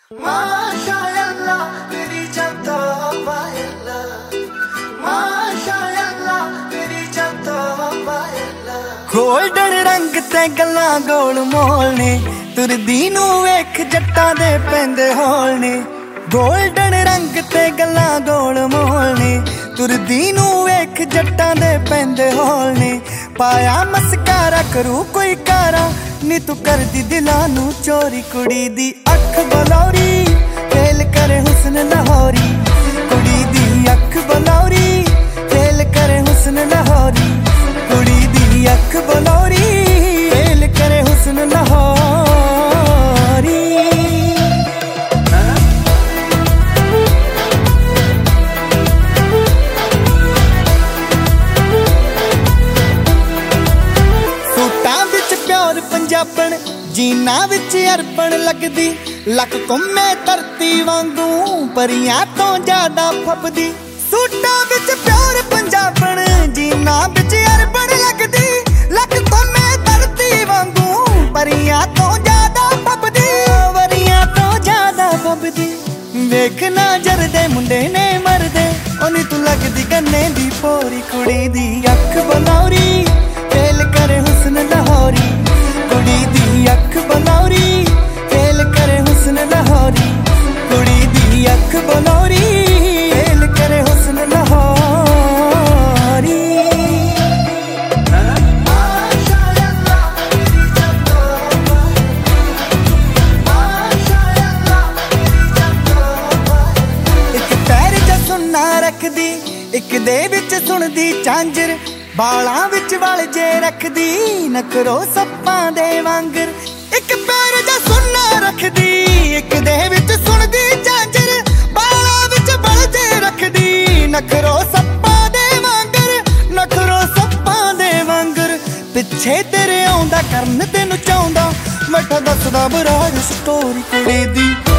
माशाअल्लाह तेरी जतो वायल्ला, माशाअल्लाह तेरी जतो वायल्ला। गोल्डन रंग ते गल्लां गोल मोल ने, तुरदी नूं वेख जट्टां दे पैंदे हौल ने। गोल्डन रंग ते गल्लां गोल मोल ने, तुरदी नूं वेख जट्टां दे पैंदे हौल ने। पाया मस्कारा करू कोई कारा नी, तू करदी दिलां नूं चोरी। कुड़ी दी अख बलौरी फेल करे हुस्न लाहौरी, कुड़ी दी अख बलौरी फेल करे हुस्न लाहौरी, कुड़ी दी अख बलौरी फेल करे हुस्न लाहौरी। सूटां विच प्योर पंजाबण, जीना विच अरबण लगदी, लक घुमे धरती वांगू परियां तो ज्यादा फबदी। सूटां विच प्योर पंजाबण, जीना विच अरबण लगदी, लक घुमे धरती वांगू परियां तो ज्यादा फबदी, परियां तो ज्यादा फबदी। वेख ना जरदे मुंडे ने मरदे, ओनी तू लगदी गन्ने दी पोरी। कुड़ी दी अख बलौरी फेल करे हुस्न लाहौरी, कुड़ी दी अख बलौरी फेल करे हुस्न लाहौरी, कुड़ी दी अख बलौरी फेल करे हुस्न लाहौरी। एक पैर जा सुन्ना रखदी, एक दे विच सुनदी झांजर, बालां विच वल जे रखदी नकरो सप्पां दे वांगर। एक पैर जा सुन्ना रखदी, एक दे विच सुनदी झांजर, बालां विच वल जे रखदी नकरो सप्पां दे वांगर, नकरो सप्पां दे वांगर। पिछे तेरे आउंदा करन तेनू चाहुंदा, मैठा दसदा बराड़ स्टोरी। कुड़ी दी